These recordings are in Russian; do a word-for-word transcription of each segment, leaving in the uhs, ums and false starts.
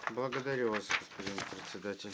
Благодарю вас, господин председатель.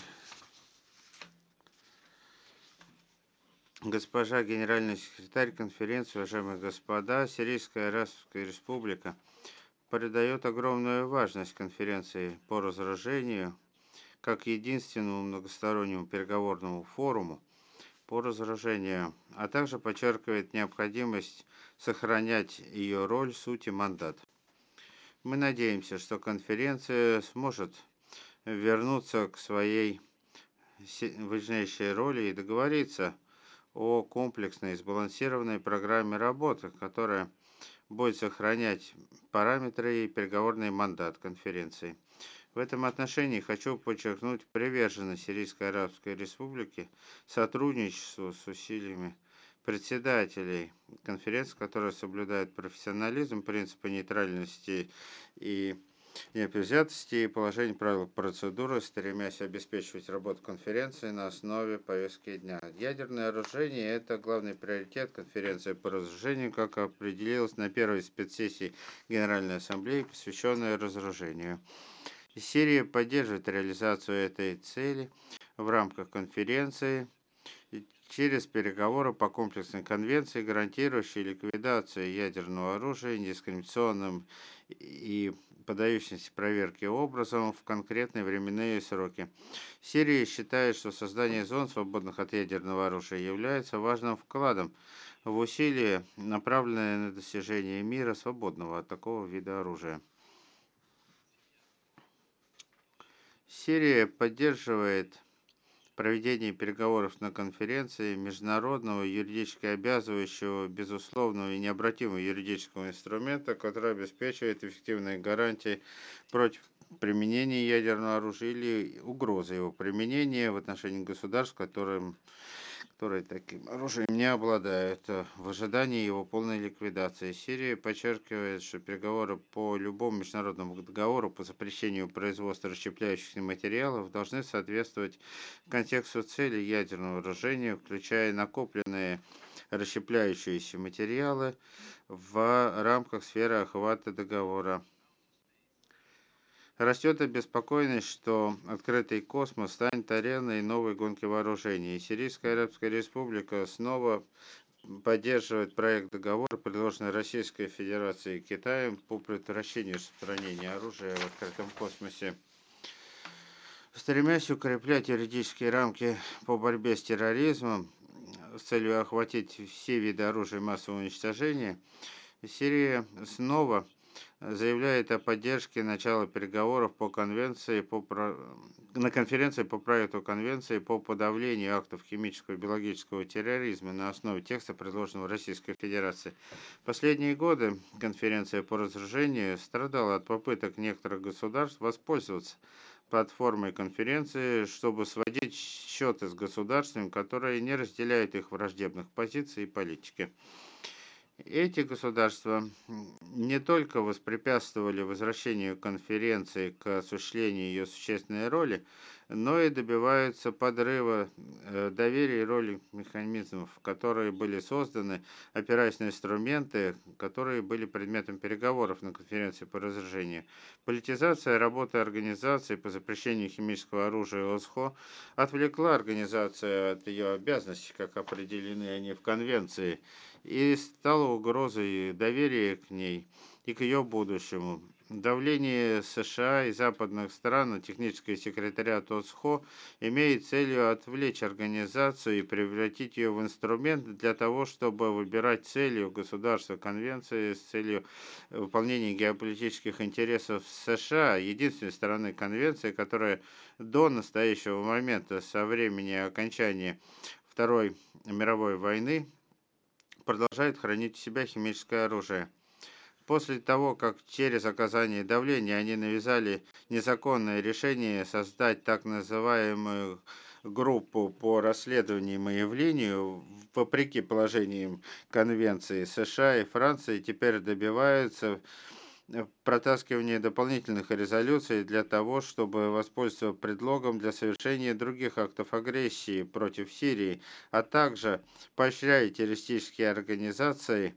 Госпожа генеральный секретарь конференции, уважаемые господа, Сирийская Арабская Республика придает огромную важность конференции по разоружению как единственному многостороннему переговорному форуму по разоружению, а также подчеркивает необходимость сохранять ее роль, суть и мандат. Мы надеемся, что конференция сможет вернуться к своей важнейшей роли и договориться о комплексной и сбалансированной программе работы, которая будет сохранять параметры и переговорный мандат конференции. В этом отношении хочу подчеркнуть приверженность Сирийской Арабской Республики сотрудничеству с усилиями председателей конференции, которые соблюдают профессионализм, принципы нейтральности и непредвзятости и положение правил процедуры, стремясь обеспечивать работу конференции на основе повестки дня. Ядерное оружие– это главный приоритет конференции по разоружению, как определилось на первой спецсессии Генеральной Ассамблеи, посвященной разоружению. Сирия поддерживает реализацию этой цели в рамках конференции через переговоры по комплексной конвенции, гарантирующей ликвидацию ядерного оружия недискриминационным и поддающимся проверке образом в конкретные временные сроки. Сирия считает, что создание зон, свободных от ядерного оружия, является важным вкладом в усилия, направленные на достижение мира, свободного от такого вида оружия. Сирия поддерживает проведение переговоров на конференции международного юридически обязывающего безусловного и необратимого юридического инструмента, который обеспечивает эффективные гарантии против применения ядерного оружия или угрозы его применения в отношении государств, которым которые таким оружием не обладают, в ожидании его полной ликвидации. Сирия подчеркивает, что переговоры по любому международному договору по запрещению производства расщепляющихся материалов должны соответствовать контексту цели ядерного вооружения, включая накопленные расщепляющиеся материалы в рамках сферы охвата договора. Растет обеспокоенность, что открытый космос станет ареной новой гонки вооружений, и Сирийская Арабская Республика снова поддерживает проект договора, предложенный Российской Федерацией и Китаем по предотвращению распространения оружия в открытом космосе. Стремясь укреплять юридические рамки по борьбе с терроризмом с целью охватить все виды оружия массового уничтожения, Сирия снова заявляет о поддержке начала переговоров по конвенции по, на конференции по проекту конвенции по подавлению актов химического и биологического терроризма на основе текста, предложенного Российской Федерацией. В последние годы конференция по разоружению страдала от попыток некоторых государств воспользоваться платформой конференции, чтобы сводить счеты с государствами, которые не разделяют их враждебных позиций и политики. Эти государства не только воспрепятствовали возвращению конференции к осуществлению ее существенной роли, но и добиваются подрыва доверия и роли механизмов, которые были созданы, опираясь на инструменты, которые были предметом переговоров на конференции по разоружению. Политизация работы организации по запрещению химического оружия ОСХО отвлекла организацию от ее обязанностей, как определены они в конвенции, и стала угрозой доверия к ней и к ее будущему. Давление США и западных стран на технический секретариат ОСХО имеет целью отвлечь организацию и превратить ее в инструмент для того, чтобы выбирать целью государства конвенции с целью выполнения геополитических интересов США, единственной стороны конвенции, которая до настоящего момента, со времени окончания Второй мировой войны, продолжает хранить у себя химическое оружие. После того, как через оказание давления они навязали незаконное решение создать так называемую группу по расследованию и явлению, вопреки положениям Конвенции, США и Франции теперь добиваются протаскивания дополнительных резолюций для того, чтобы воспользоваться предлогом для совершения других актов агрессии против Сирии, а также поощряя террористические организации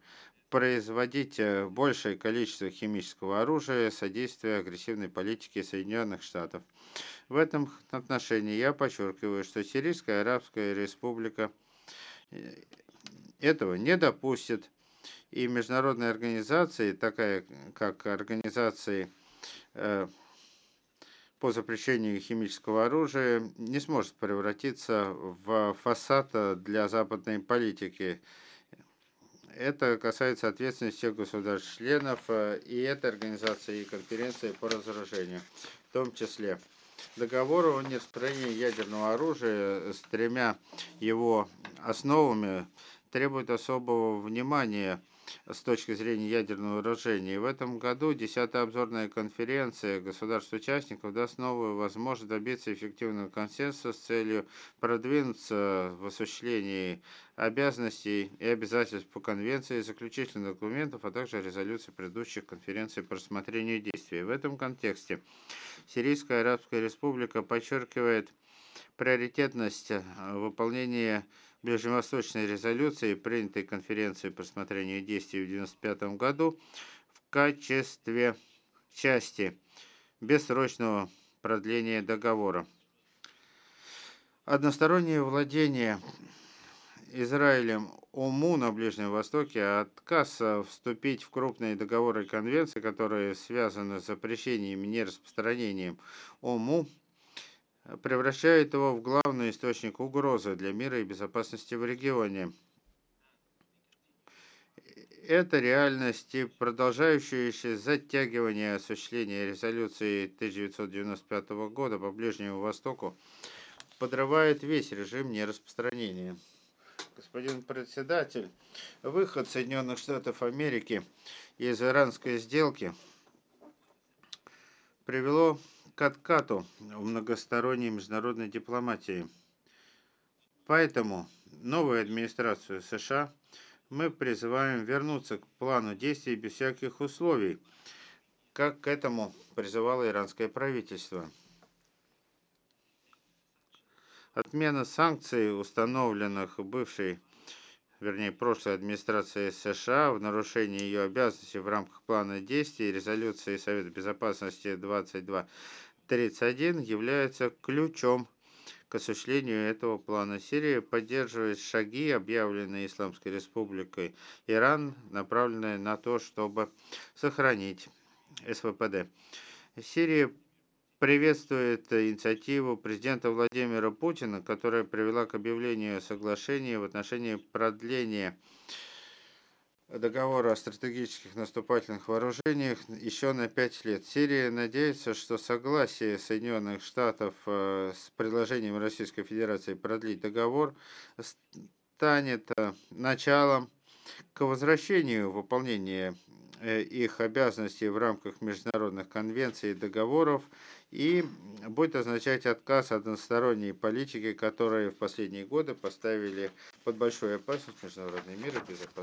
производить э, большее количество химического оружия, содействия агрессивной политике Соединенных Штатов. В этом отношении я подчеркиваю, что Сирийская Арабская Республика э, этого не допустит, и международные организации, такая как организации э, по запрещению химического оружия, не сможет превратиться в фасад для западной политики. Это касается ответственности всех государств-членов э, и этой организации и конференции по разоружению, в том числе. Договор о нераспространении ядерного оружия с тремя его основами требует особого внимания с точки зрения ядерного вооружения. И в этом году десятая обзорная конференция государств-участников даст новую возможность добиться эффективного консенсуса с целью продвинуться в осуществлении обязанностей и обязательств по конвенции, заключительных документов, а также резолюций предыдущих конференций по рассмотрению действий. В этом контексте Сирийская Арабская Республика подчеркивает приоритетность э, выполнения ближневосточной резолюции, принятой конференцией по рассмотрению действий в девяносто пятом году в качестве части бессрочного продления договора. Одностороннее владение Израилем ОМУ на Ближнем Востоке, а отказ вступить в крупные договоры и конвенции, которые связаны с запрещением и нераспространением ОМУ, превращает его в главный источник угрозы для мира и безопасности в регионе. Это реальность и продолжающееся затягивание осуществления резолюции тысяча девятьсот девяносто пятого года по Ближнему Востоку подрывает весь режим нераспространения. Господин председатель, выход Соединенных Штатов Америки из иранской сделки привело к откату в многосторонней международной дипломатии. Поэтому новую администрацию США мы призываем вернуться к плану действий без всяких условий, как к этому призывало иранское правительство. Отмена санкций, установленных бывшей, вернее, прошлой администрацией США в нарушении ее обязанностей в рамках плана действий и резолюции Совета Безопасности двадцать два тридцать один, является ключом к осуществлению этого плана. Сирия поддерживает шаги, объявленные Исламской Республикой Иран, направленные на то, чтобы сохранить СВПД. Сирия приветствует инициативу президента Владимира Путина, которая привела к объявлению соглашения в отношении продления договора о стратегических наступательных вооружениях еще на пять лет. Сирия надеется, что согласие Соединенных Штатов э, с предложением Российской Федерации продлить договор станет э, началом к возвращению выполнения э, их обязанностей в рамках международных конвенций и договоров и будет означать отказ от односторонней политики, которые в последние годы поставили под большую опасность международный мир и безопасность.